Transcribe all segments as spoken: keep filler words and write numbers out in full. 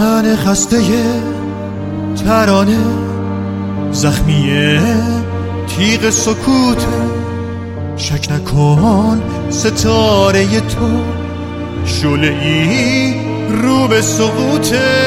تن خسته ترانه، زخمی تیغ سکوت. شک نکن ستاره تو شعله‌ای رو به سقوطه.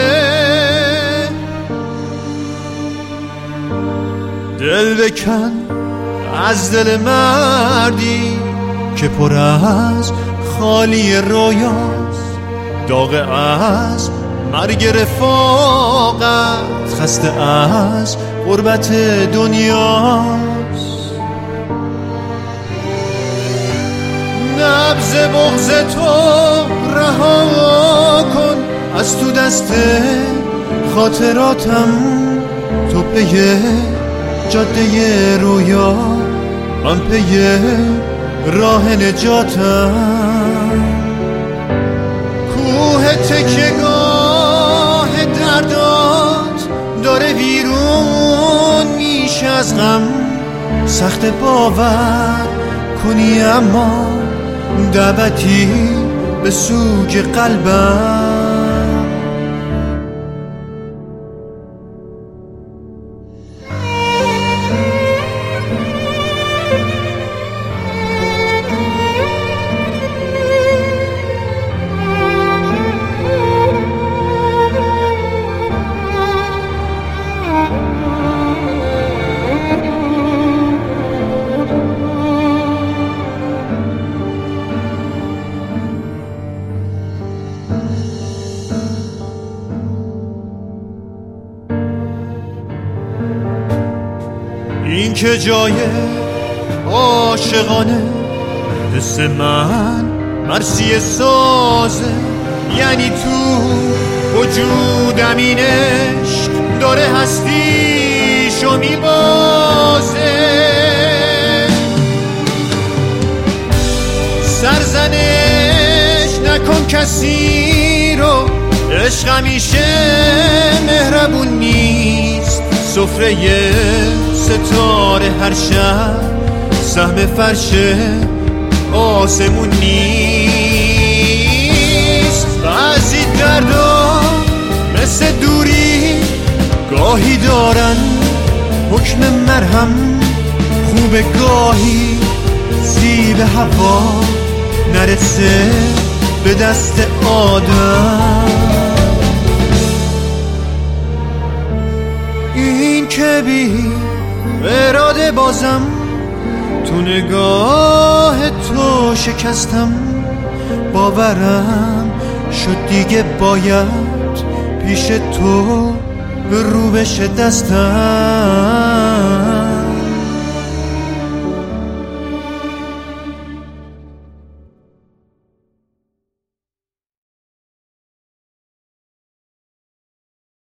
دل بکن از دل مردی که پر از خالی رویاست، داغ از مرگ رفاقت، خسته از غربت دنیاست. نبض بغض تو رها کن از تو دست خاطراتم، تو پی جاده رویا، من پی راه نجاتم. کوه تکیه‌گاه دردات داره ویرون میشه از غم، سخت باور کنی اما دعوتی به سوگ قلبم. این که جای عاشقانه، حس من مرثیه سازه، یعنی تو وجودم این عشق داره هستیشو میبازه. سرزنش نکن کسی رو، عشق همیشه مهربون نیست. سفره ستاره هر شب سهم فرش آسمون نیست. بعضی دردا مثل دوری گاهی دارن حکم مرهم، خوب گاهی سیب هوا نرسه به دست آدم. این که بی اراده بازم تو نگاه تو شکستم، باورم شد دیگه باید پیش تو رو بشه دستم.